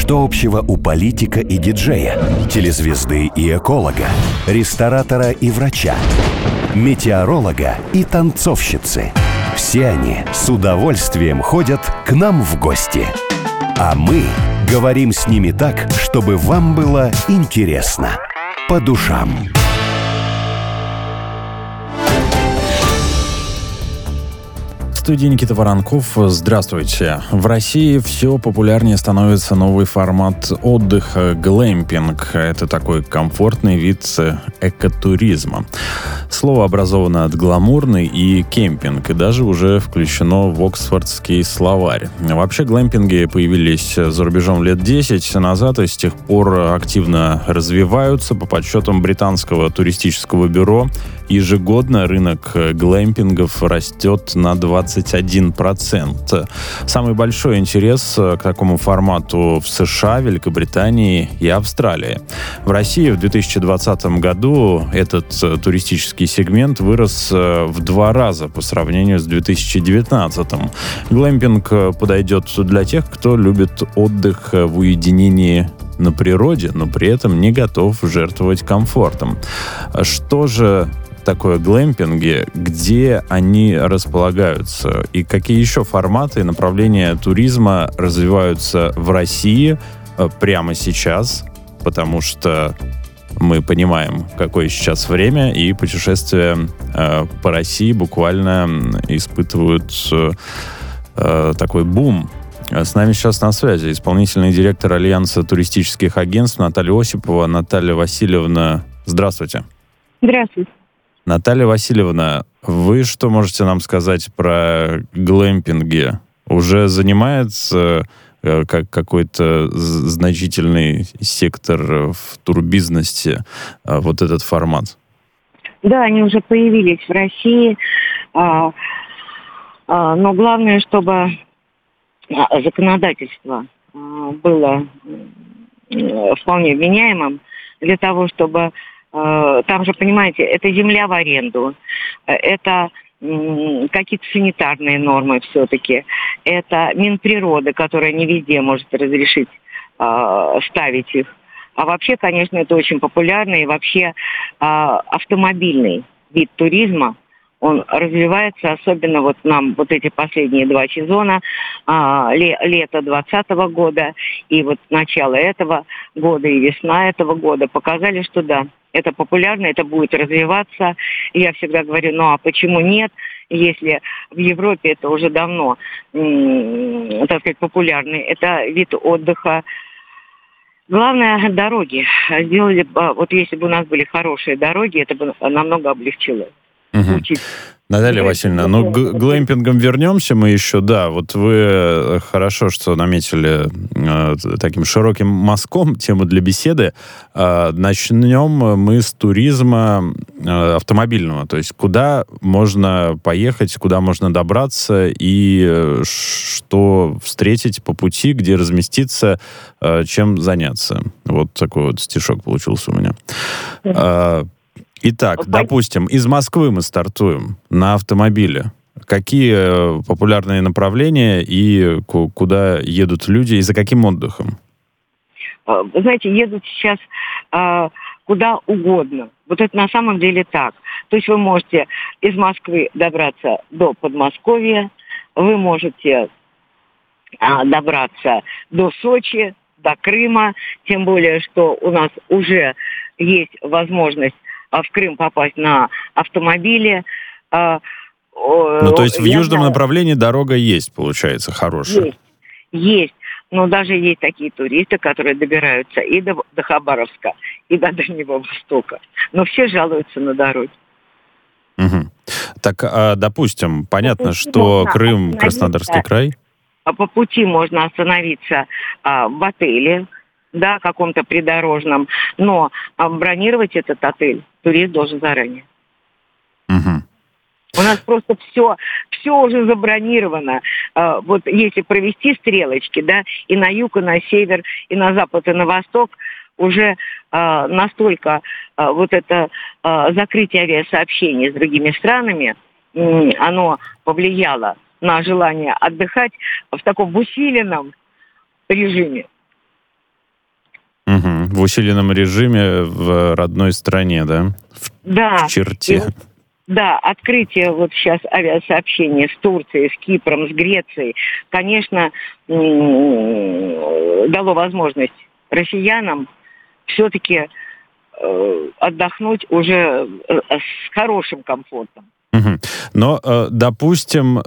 Что общего у политика и диджея, телезвезды и эколога, ресторатора и врача, метеоролога и танцовщицы? Все они с удовольствием ходят к нам в гости. А мы говорим с ними так, чтобы вам было интересно, по душам. В студии Никита Воронков. Здравствуйте. В России все популярнее становится новый формат отдыха — глэмпинг. Это такой комфортный вид экотуризма. Слово образовано от гламурный и кемпинг, и даже уже включено в Оксфордский словарь. Вообще глэмпинги появились за рубежом лет 10 назад и с тех пор активно развиваются. По подсчетам британского туристического бюро, ежегодно рынок глэмпингов растет на 21%. Самый большой интерес к такому формату в США, Великобритании и Австралии. В России в 2020 году этот туристический сегмент вырос в 2 раза по сравнению с 2019. Глэмпинг подойдет для тех, кто любит отдых в уединении на природе, но при этом не готов жертвовать комфортом. Что же такое глэмпинги, где они располагаются и какие еще форматы и направления туризма развиваются в России прямо сейчас, потому что мы понимаем, какое сейчас время, и путешествия по России буквально испытывают такой бум. С нами сейчас на связи исполнительный директор Альянса туристических агентств Наталья Осипова. Наталья Васильевна, здравствуйте. Здравствуйте. Наталья Васильевна, вы что можете нам сказать про глэмпинги? Уже занимается как какой-то значительный сектор в турбизнесе вот этот формат? Да, они уже появились в России, но главное, чтобы законодательство было вполне вменяемым для того, чтобы там же, понимаете, это земля в аренду, это какие-то санитарные нормы все-таки, это Минприроды, которая не везде может разрешить ставить их. А вообще, конечно, это очень популярный и вообще автомобильный вид туризма. Он развивается, особенно вот нам вот эти последние 2 сезона, лето 2020 года и вот начало этого года и весна этого года показали, что да, это популярно, это будет развиваться. Я всегда говорю, ну а почему нет, если в Европе это уже давно, так сказать, популярный. Это вид отдыха. Главное, дороги. Сделали, вот если бы у нас были хорошие дороги, это бы намного облегчило. Угу. Наталья Васильевна, ну к глэмпингам вернемся мы еще. Да, вот вы хорошо, что наметили таким широким мазком тему для беседы. Начнем мы с туризма автомобильного, то есть куда можно поехать, куда можно добраться и что встретить по пути, где разместиться, чем заняться. Вот такой вот стишок получился у меня. Итак, допустим, из Москвы мы стартуем на автомобиле. Какие популярные направления и куда едут люди, и за каким отдыхом? Вы знаете, едут сейчас куда угодно. Вот это на самом деле так. То есть вы можете из Москвы добраться до Подмосковья, вы можете добраться до Сочи, до Крыма, тем более, что у нас уже есть возможность в Крым попасть на автомобиле. Ну, то есть в южном направлении дорога есть, получается, хорошая? Есть. Но даже есть такие туристы, которые добираются и до Хабаровска, и до Дальнего Востока. Но все жалуются на дороги. Угу. Так, допустим, понятно, что Крым, Краснодарский край? По пути можно остановиться в отеле, да, каком-то придорожном, но бронировать этот отель турист должен заранее. Угу. У нас просто все уже забронировано. Вот если провести стрелочки, да, и на юг, и на север, и на запад, и на восток, уже настолько вот это закрытие авиасообщений с другими странами, оно повлияло на желание отдыхать в таком усиленном режиме. усиленном режиме в родной стране, да? В черте. Да, открытие вот сейчас авиасообщения с Турцией, с Кипром, с Грецией, конечно, дало возможность россиянам все-таки отдохнуть уже с хорошим комфортом. Но, допустим,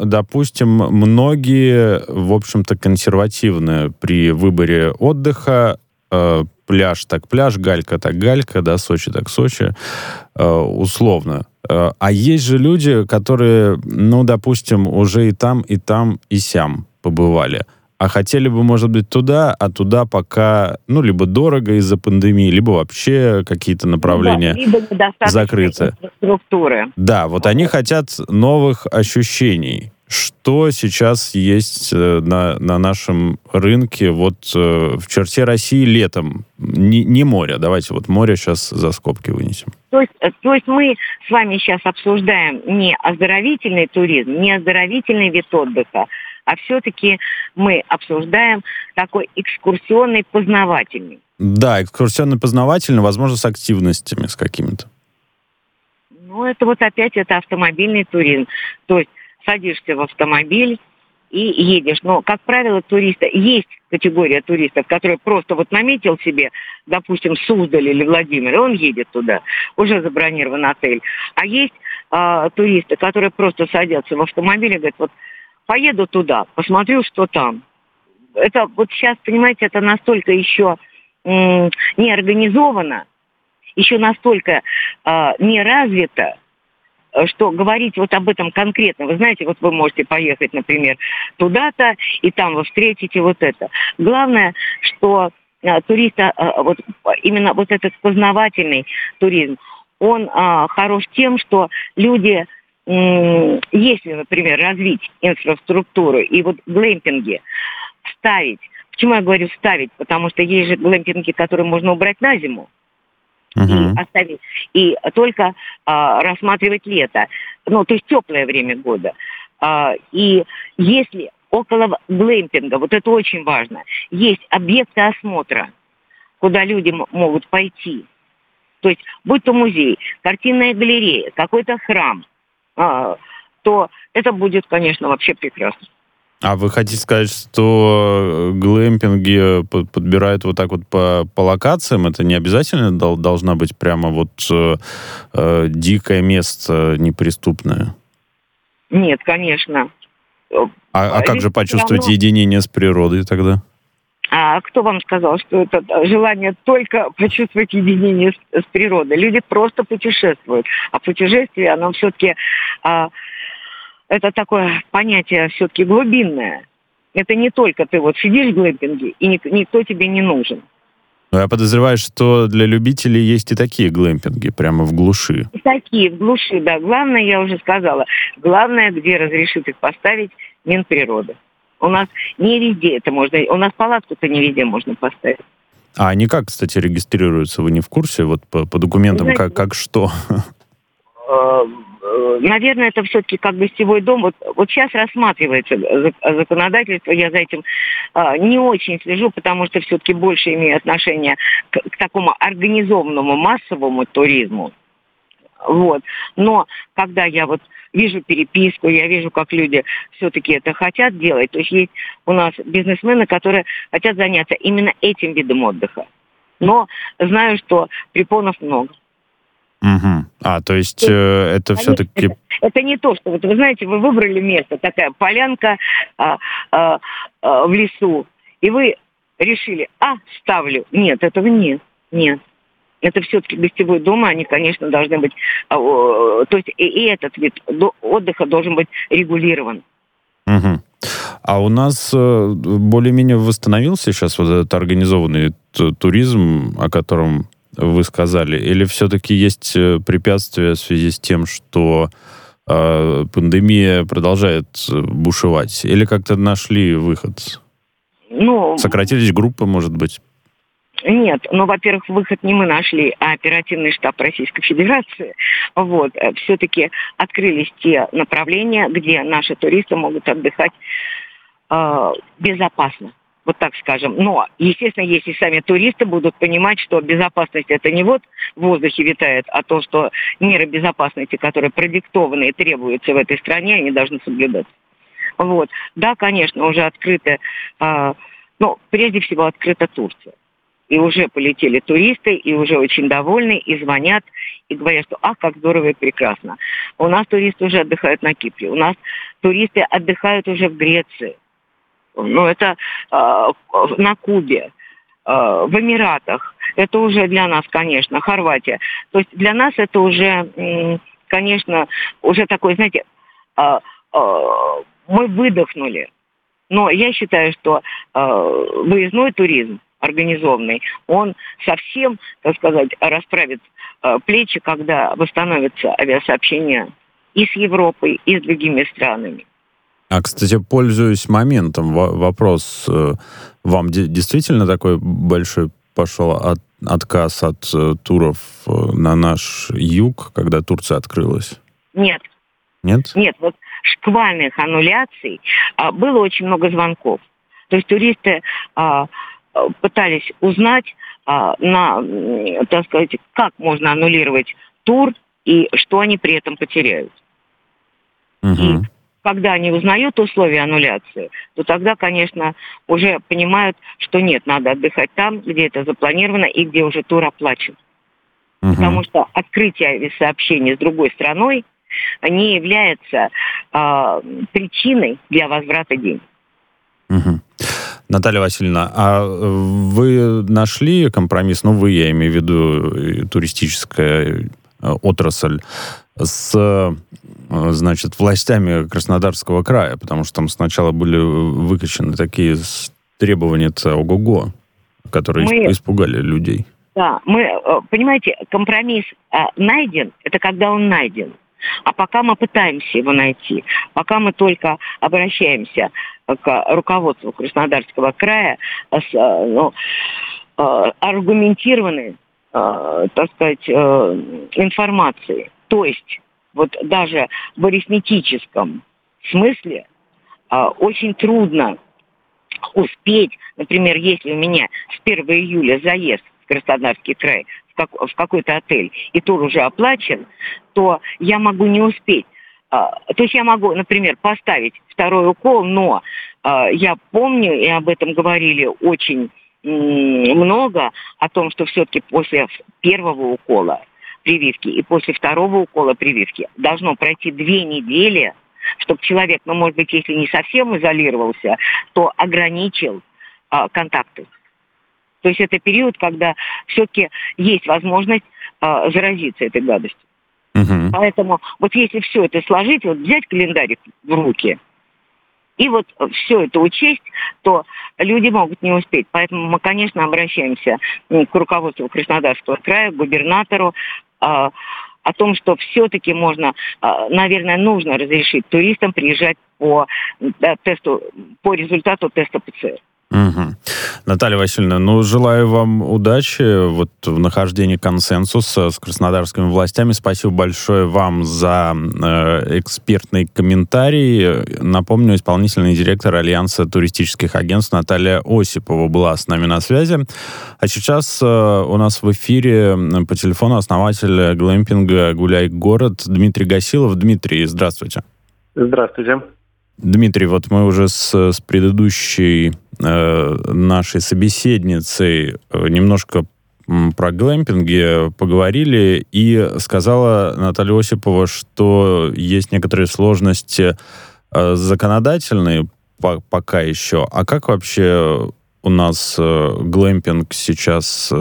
многие, в общем-то, консервативны при выборе отдыха. Пляж так пляж, галька так галька, да, Сочи так Сочи, условно. А есть же люди, которые, допустим, уже и там, и сям побывали. А хотели бы, может быть, туда, а туда пока, либо дорого из-за пандемии, либо вообще какие-то направления закрыты. Инфраструктуры. Да, вот они хотят новых ощущений. Что сейчас есть на нашем рынке в черте России летом? Не море. Давайте море сейчас за скобки вынесем. То есть мы с вами сейчас обсуждаем не оздоровительный туризм, не оздоровительный вид отдыха, а все-таки мы обсуждаем такой экскурсионный, познавательный. Да, экскурсионно-познавательный, возможно, с активностями, с какими-то. Это опять это автомобильный туризм. То есть садишься в автомобиль и едешь. Но, как правило, есть категория туристов, которые просто наметил себе, допустим, Суздаль или Владимир, и он едет туда, уже забронирован отель. А есть туристы, которые просто садятся в автомобиль и говорят, поеду туда, посмотрю, что там. Это сейчас, понимаете, это настолько еще не организовано, еще настолько не развито, что говорить об этом конкретно. Вы знаете, вы можете поехать, например, туда-то, и там вы встретите это. Главное, что туриста, именно этот познавательный туризм, он хорош тем, что люди, если, например, развить инфраструктуру и глэмпинги ставить, почему я говорю ставить, потому что есть же глэмпинги, которые можно убрать на зиму, и оставить, и только рассматривать лето, то есть теплое время года. И если около глэмпинга, это очень важно, есть объекты осмотра, куда люди могут пойти, то есть будь то музей, картинная галерея, какой-то храм, то это будет, конечно, вообще прекрасно. А вы хотите сказать, что глэмпинги подбирают по локациям? Это не обязательно должна быть прямо дикое место неприступное? Нет, конечно. А как же почувствовать единение с природой тогда? А кто вам сказал, что это желание только почувствовать единение с природой? Люди просто путешествуют. А путешествие, оно все-таки... это такое понятие все-таки глубинное. Это не только ты сидишь в глэмпинге, и никто тебе не нужен. Я подозреваю, что для любителей есть и такие глэмпинги, прямо в глуши. И такие, в глуши, да. Главное, я уже сказала, главное, где разрешит их поставить Минприрода. У нас не везде это можно, у нас палатку-то не везде можно поставить. А они как, кстати, регистрируются? Вы не в курсе? По документам, знаете, как что? Наверное, это все-таки как гостевой дом. Сейчас рассматривается законодательство, я за этим не очень слежу, потому что все-таки больше имею отношение к такому организованному массовому туризму. Но когда я вижу переписку, я вижу, как люди все-таки это хотят делать, то есть у нас бизнесмены, которые хотят заняться именно этим видом отдыха. Но знаю, что препонов много. То есть это все-таки... Это не то, что вы знаете, вы выбрали место, такая полянка в лесу, и вы решили, ставлю. Нет, этого нет. Это все-таки гостевой дом, они, конечно, должны быть... То есть и этот вид отдыха должен быть регулирован. А у нас более-менее восстановился сейчас этот организованный туризм, о котором вы сказали, или все-таки есть препятствия в связи с тем, что пандемия продолжает бушевать? Или как-то нашли выход? Сократились группы, может быть? Нет, во-первых, выход не мы нашли, а оперативный штаб Российской Федерации. Все-таки открылись те направления, где наши туристы могут отдыхать безопасно. вот так скажем. Но, естественно, если сами туристы будут понимать, что безопасность это не вот в воздухе витает, а то, что меры безопасности, которые продиктованы и требуются в этой стране, они должны соблюдаться. Вот. Да, конечно, уже открыты, прежде всего открыта Турция. И уже полетели туристы, и уже очень довольны, и звонят, и говорят, что как здорово и прекрасно. У нас туристы уже отдыхают на Кипре, у нас туристы отдыхают уже в Греции. Это на Кубе, в Эмиратах. Это уже для нас, конечно, Хорватия. То есть для нас это уже, конечно, уже такой, знаете, мы выдохнули. Но я считаю, что выездной туризм организованный, он совсем, так сказать, расправит плечи, когда восстановится авиасообщение и с Европой, и с другими странами. Кстати, пользуясь моментом, вопрос. Вам действительно такой большой пошел отказ от туров на наш юг, когда Турция открылась? Нет. Нет? Нет, вот шквальных аннуляций было очень много звонков. То есть туристы пытались узнать, так сказать, как можно аннулировать тур и что они при этом потеряют. Угу. И когда они узнают условия аннуляции, то тогда, конечно, уже понимают, что нет, надо отдыхать там, где это запланировано и где уже тур оплачен. Угу. Потому что открытие авиасообщения с другой страной не является причиной для возврата денег. Угу. Наталья Васильевна, а вы нашли компромисс, я имею в виду туристическая отрасль, с, властями Краснодарского края, потому что там сначала были выкачаны такие требования-то ого-го, которые испугали людей. Да, понимаете, компромисс найден, это когда он найден. А пока мы пытаемся его найти, пока мы только обращаемся к руководству Краснодарского края с аргументированной, так сказать, информацией. То есть вот даже в арифметическом смысле очень трудно успеть, например, если у меня с 1 июля заезд в Краснодарский край в какой-то отель, и тур уже оплачен, то я могу не успеть. То есть я могу, например, поставить второй укол, но я помню, и об этом говорили очень много, о том, что все-таки после первого укола прививки и после второго укола прививки должно пройти 2 недели, чтобы человек, может быть, если не совсем изолировался, то ограничил контакты. То есть это период, когда все-таки есть возможность заразиться этой гадостью. Угу. Поэтому вот если все это сложить, взять календарик в руки и вот все это учесть, то люди могут не успеть. Поэтому мы, конечно, обращаемся к руководству Краснодарского края, к губернатору, о том, что все-таки нужно разрешить туристам приезжать по результату теста ПЦР. Угу. Наталья Васильевна, желаю вам удачи в нахождении консенсуса с краснодарскими властями. Спасибо большое вам за экспертный комментарий. Напомню, исполнительный директор Альянса туристических агентств Наталья Осипова была с нами на связи. А сейчас у нас в эфире по телефону основатель глэмпинга «Гуляй-город» Дмитрий Гасилов. Дмитрий, здравствуйте. Здравствуйте. Дмитрий, мы уже с предыдущей нашей собеседницей немножко про глэмпинги поговорили, и сказала Наталья Осипова, что есть некоторые сложности законодательные пока еще. А как вообще у нас глэмпинг сейчас,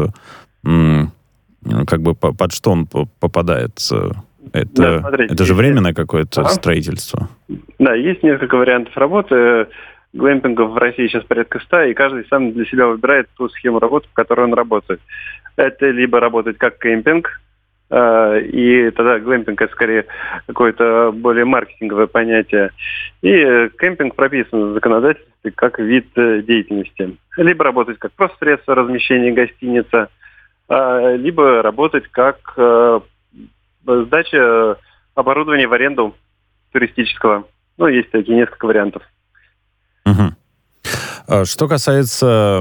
под что он попадает? Это же временное какое-то строительство? Да, есть несколько вариантов работы. Глэмпингов в России сейчас порядка 100, и каждый сам для себя выбирает ту схему работы, в которой он работает. Это либо работать как кемпинг, и тогда глэмпинг это скорее какое-то более маркетинговое понятие. И кемпинг прописан в законодательстве как вид деятельности. Либо работать как просто средство размещения гостиницы, либо работать как сдача оборудования в аренду туристического. Есть такие несколько вариантов. Угу. Что касается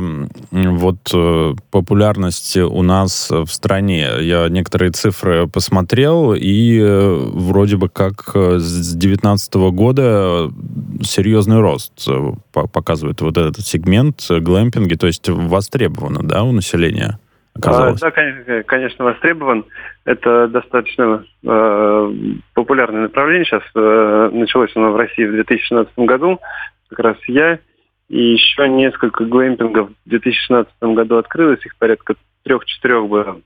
популярности у нас в стране, я некоторые цифры посмотрел, и вроде бы как с 2019 года серьезный рост показывает вот этот сегмент глэмпинги, то есть востребовано, да, у населения? Оказалось. Да, конечно, востребован. Это достаточно популярное направление. Сейчас началось оно в России в 2016 году. Как раз я и еще несколько глэмпингов в 2016 году открылось. Их порядка 3-4 было.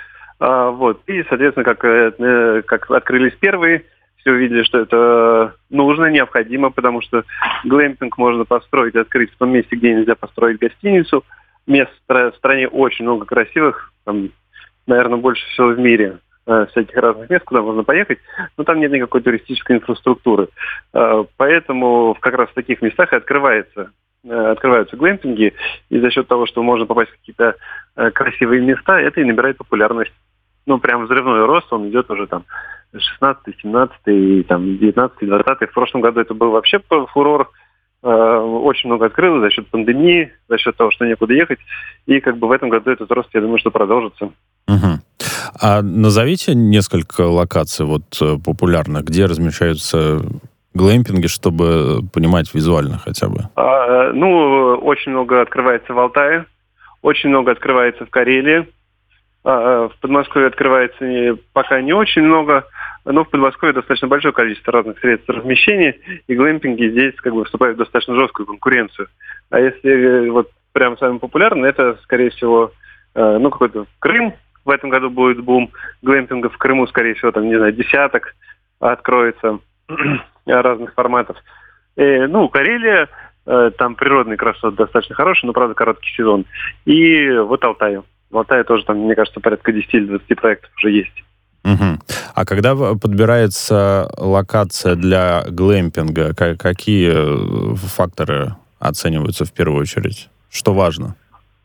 И, соответственно, как открылись первые, все увидели, что это нужно, необходимо, потому что глэмпинг можно построить, открыть в том месте, где нельзя построить гостиницу. Мест в стране очень много красивых, там, наверное, больше всего в мире всяких разных мест, куда можно поехать, но там нет никакой туристической инфраструктуры. Поэтому как раз в таких местах и открываются глэмпинги, и за счет того, что можно попасть в какие-то красивые места, это и набирает популярность. Прям взрывной рост, он идет уже там 16-й, 17-й, там, 19-й, 20-й. В прошлом году это был вообще фурор. Очень много открылось за счет пандемии, за счет того, что некуда ехать. И в этом году этот рост, я думаю, что продолжится. Угу. А назовите несколько локаций популярных, где размещаются глэмпинги, чтобы понимать визуально хотя бы. Очень много открывается в Алтае, очень много открывается в Карелии. В Подмосковье открывается пока не очень много, но в Подмосковье достаточно большое количество разных средств размещения, и глэмпинги здесь вступают в достаточно жесткую конкуренцию. А если прям самый популярный, это, скорее всего, какой-то Крым. В этом году будет бум глэмпингов в Крыму, скорее всего, десяток откроется разных форматов. Карелия, там природный красот достаточно хороший, но, правда, короткий сезон. И Алтай. В Алтае тоже, мне кажется, порядка 10 или 20 проектов уже есть. Угу. А когда подбирается локация для глэмпинга, какие факторы оцениваются в первую очередь? Что важно?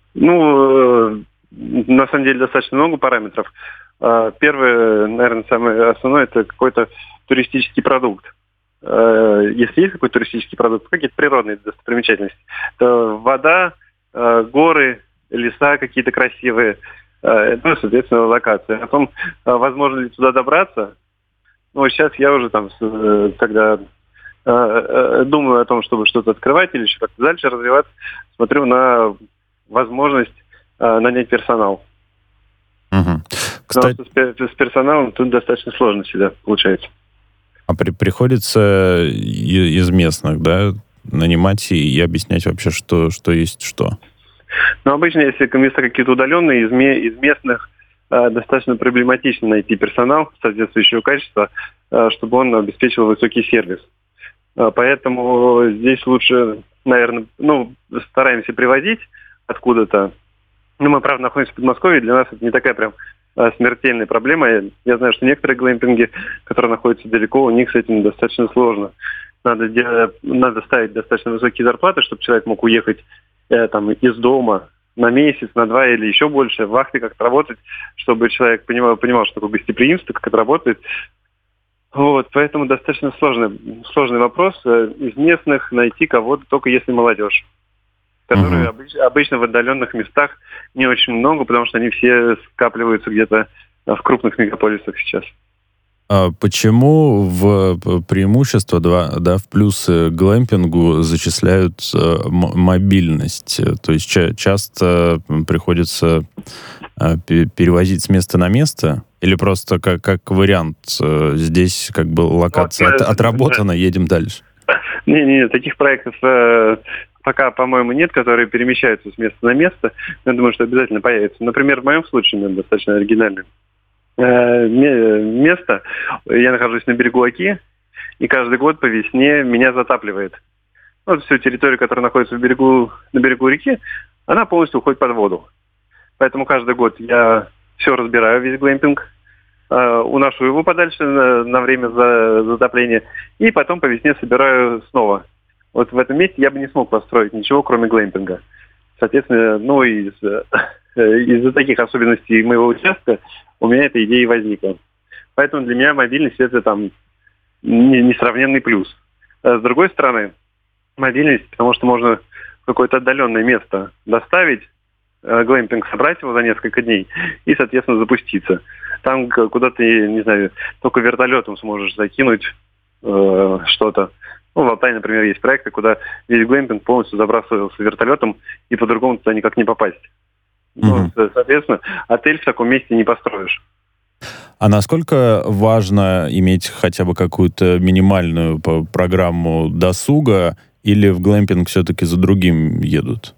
На самом деле достаточно много параметров. Первое, наверное, самое основное, это какой-то туристический продукт. Если есть какой-то туристический продукт, какие-то природные достопримечательности, то вода, горы, леса какие-то красивые, соответственно, локация. О том, возможно ли туда добраться, сейчас я уже когда думаю о том, чтобы что-то открывать или еще как-то дальше развиваться, смотрю на возможность нанять персонал. Угу. Кстати, потому что с персоналом тут достаточно сложно всегда получается. А приходится из местных, да, нанимать и объяснять вообще, что есть что? Обычно, если места какие-то удаленные, из местных достаточно проблематично найти персонал соответствующего качества, чтобы он обеспечивал высокий сервис. Поэтому здесь лучше, наверное, стараемся привозить откуда-то. Мы, правда, находимся в Подмосковье, для нас это не такая прям смертельная проблема. Я знаю, что некоторые глэмпинги, которые находятся далеко, у них с этим достаточно сложно. Надо ставить достаточно высокие зарплаты, чтобы человек мог уехать из дома на месяц, на 2 или еще больше, вахты как-то работать, чтобы человек понимал, что такое гостеприимство, как это работает. Поэтому достаточно сложный вопрос. Из местных найти кого-то только если молодежь, которые обычно в отдаленных местах не очень много, потому что они все скапливаются где-то в крупных мегаполисах сейчас. Почему в преимущество, в плюсы глэмпингу зачисляют мобильность? То есть часто приходится перевозить с места на место? Или просто как вариант здесь локация отработана, едем дальше? Не, таких проектов пока, по-моему, нет, которые перемещаются с места на место. Я думаю, что обязательно появится. Например, в моем случае, достаточно оригинальное место. Я нахожусь на берегу Оки, и каждый год по весне меня затапливает. Всю территорию, которая находится на берегу реки, она полностью уходит под воду. Поэтому каждый год я все разбираю, весь глэмпинг, уношу его подальше на время затопления, и потом по весне собираю снова. В этом месте я бы не смог построить ничего, кроме глэмпинга. Соответственно, из-за таких особенностей моего участка у меня эта идея и возникла. Поэтому для меня мобильность — это несравненный плюс. А с другой стороны, мобильность, потому что можно какое-то отдаленное место доставить, глэмпинг собрать его за несколько дней и, соответственно, запуститься. Там, куда ты, не знаю, только вертолетом сможешь закинуть что-то. Ну, в Алтае, например, есть проекты, куда весь глэмпинг полностью забрасывался вертолетом, и по-другому туда никак не попасть. Ну, соответственно, отель в таком месте не построишь. А насколько важно иметь хотя бы какую-то минимальную программу досуга, или в глэмпинг все-таки за другим едут?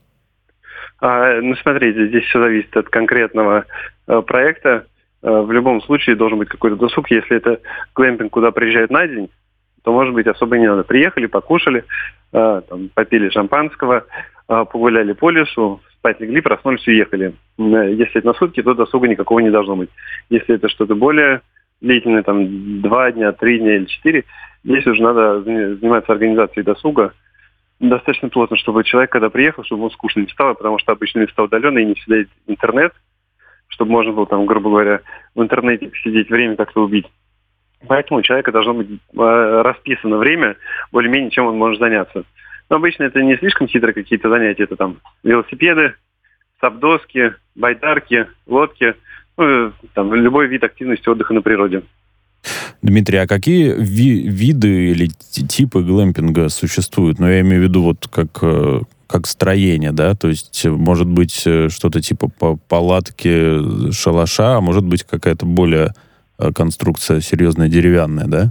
Ну, смотрите, здесь все зависит от конкретного проекта. В любом случае должен быть какой-то досуг. Если это глэмпинг, куда приезжают на день, то, может быть, особо не надо. Приехали, покушали, там, попили шампанского, погуляли по лесу, спать легли, проснулись, уехали. Если это на сутки, то досуга никакого не должно быть. Если это что-то более длительное, там, 2 дня, 3 дня или 4, здесь уже надо заниматься организацией досуга. Достаточно плотно, чтобы человек, когда приехал, чтобы ему скучно не стало, потому что обычно места удаленные, и не всегда есть интернет, чтобы можно было, там, грубо говоря, в интернете сидеть, время как-то убить. Поэтому у человека должно быть расписано время, более-менее, чем он может заняться. Но обычно это не слишком хитрые какие-то занятия, это там велосипеды, сапдоски, байдарки, лодки, ну, там, любой вид активности отдыха на природе. Дмитрий, а какие виды или типы глэмпинга существуют? Ну, я имею в виду вот как строение, да? То есть, может быть, что-то типа палатки, шалаша, а может быть, какая-то более конструкция серьезная, деревянная, да?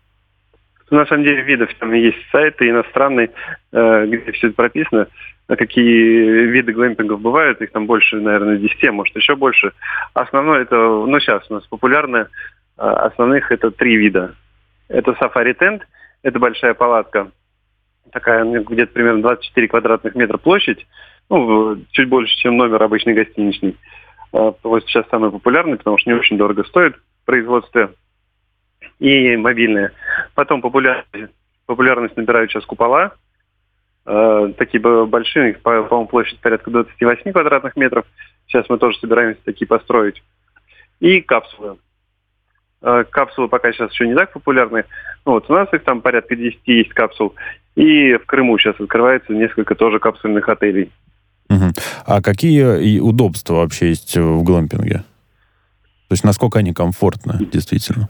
На самом деле видов там есть сайты иностранные, где все это прописано, какие виды глэмпингов бывают, их там больше, наверное, 10, может, еще больше. Основное это, ну, сейчас у нас популярное, основных это 3 вида. Это сафари-тент, это большая палатка, такая где-то примерно 24 квадратных метра площадь, ну, чуть больше, чем номер обычный гостиничный. Вот сейчас самый популярный, потому что не очень дорого стоит в производстве. И мобильные. Потом популярность набирают сейчас купола. Такие большие, по-моему, площадь порядка 28 квадратных метров. Сейчас мы тоже собираемся такие построить. И капсулы. Капсулы пока сейчас еще не так популярны. Ну, вот у нас их там порядка 10 есть капсул. И в Крыму сейчас открывается несколько тоже капсульных отелей. А какие удобства вообще есть в глэмпинге? То есть насколько они комфортны, действительно?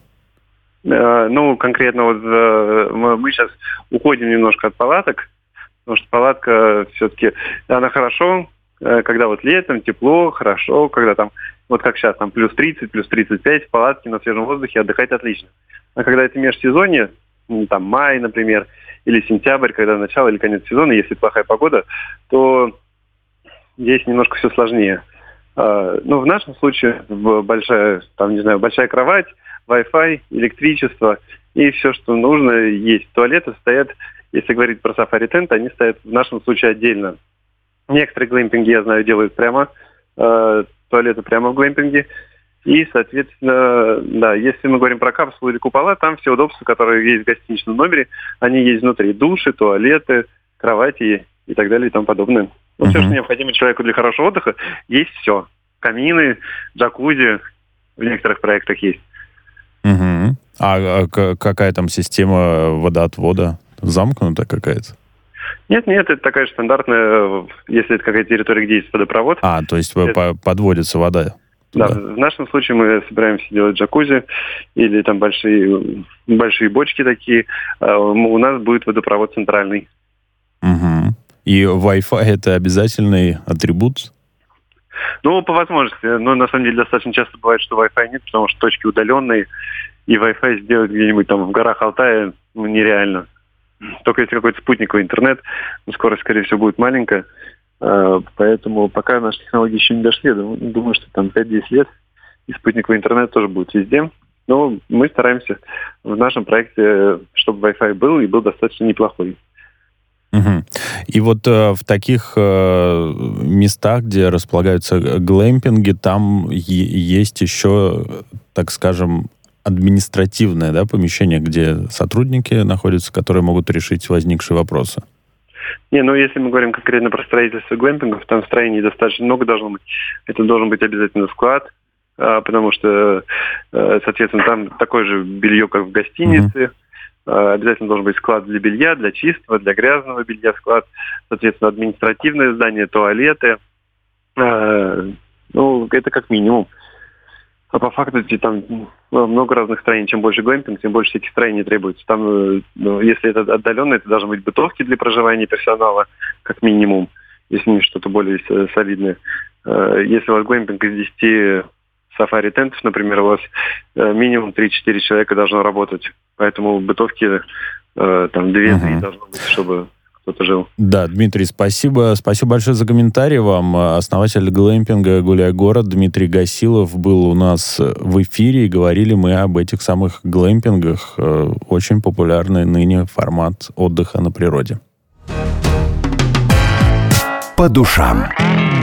Ну, конкретно вот мы сейчас уходим немножко от палаток, потому что палатка все-таки, она хорошо, когда вот летом тепло, хорошо, когда там, вот как сейчас, там плюс 30, плюс 35, в палатке на свежем воздухе отдыхать отлично. А когда это межсезонье, там май, например, или сентябрь, когда начало или конец сезона, если плохая погода, то здесь немножко все сложнее. Ну, в нашем случае большая кровать, Wi-Fi, электричество и все, что нужно, есть. Туалеты стоят, если говорить про сафари-тент, они стоят в нашем случае отдельно. Некоторые глэмпинги, я знаю, делают прямо, туалеты прямо в глэмпинге. И, соответственно, да, если мы говорим про капсулу или купола, там все удобства, которые есть в гостиничном номере, они есть внутри. Души, туалеты, кровати и так далее и тому подобное. Ну, все, что необходимо человеку для хорошего отдыха, есть все. Камины, джакузи в некоторых проектах есть. А какая там система водоотвода? Замкнутая какая-то? Нет, это такая же стандартная, если это какая-то территория, где есть водопровод. То есть подводится вода? Да, в нашем случае мы собираемся делать джакузи или там большие бочки такие. У нас будет водопровод центральный. И Wi-Fi это обязательный атрибут? Ну, по возможности. Но на самом деле достаточно часто бывает, что Wi-Fi нет, потому что точки удаленные, и Wi-Fi сделать где-нибудь там в горах Алтая нереально. Только если какой-то спутниковый интернет, скорость, скорее всего, будет маленькая. Поэтому пока наши технологии еще не дошли, думаю, что там 5-10 лет, и спутниковый интернет тоже будет везде. Но мы стараемся в нашем проекте, чтобы Wi-Fi был, и был достаточно неплохой. И вот в таких местах, где располагаются глэмпинги, там есть еще, так скажем, административное, да, помещение, где сотрудники находятся, которые могут решить возникшие вопросы. Если мы говорим конкретно про строительство глэмпингов, там строений достаточно много должно быть. Это должен быть обязательно склад, потому что, соответственно, там такое же белье, как в гостинице. Обязательно должен быть склад для белья, для чистого, для грязного белья склад. Соответственно, административное здание, туалеты. Это как минимум. А по факту там много разных строений. Чем больше глэмпинг, тем больше всяких строений требуется. Там, если это отдаленно, это должны быть бытовки для проживания персонала, как минимум, если не что-то более солидное. Если у вас глэмпинг из 10 сафари-тентов, например, у вас минимум 3-4 человека должно работать. Поэтому бытовки там 2-3 должно быть, чтобы кто-то жил. Да, Дмитрий, спасибо. Спасибо большое за комментарий вам. Основатель глэмпинга «Гуляй-город» Дмитрий Гасилов был у нас в эфире, и говорили мы об этих самых глэмпингах. Очень популярный ныне формат отдыха на природе. По душам.